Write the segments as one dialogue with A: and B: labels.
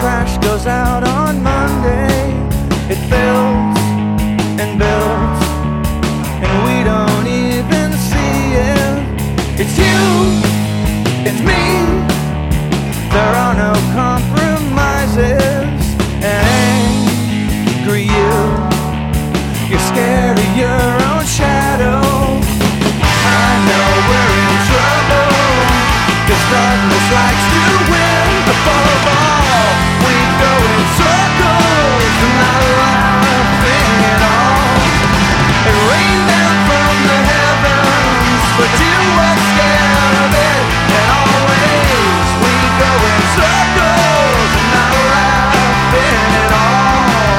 A: trash goes out on Monday. It builds and builds, and we don't even see it. It's you, it's me. There are no compromises. Angry you're scared of your own shadow. I know we're in trouble, 'cause darkness likes to win. Above all, we go in circles, not laughing at all. It rained down from the heavens, but you were scared of it. And always we go in circles, not laughing at all.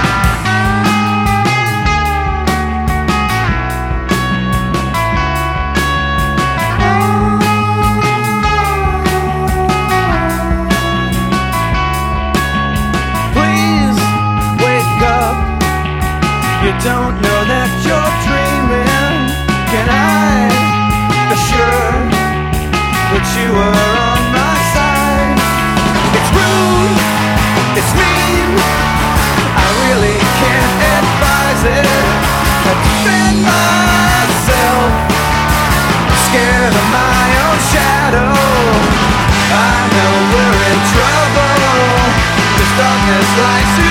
A: Please wake up. You don't know that you're dreaming. Can I assure that you are on my side? It's rude, it's mean, I really can't advise it. I defend myself, scared of my own shadow. I know we're in trouble, 'cause darkness likes to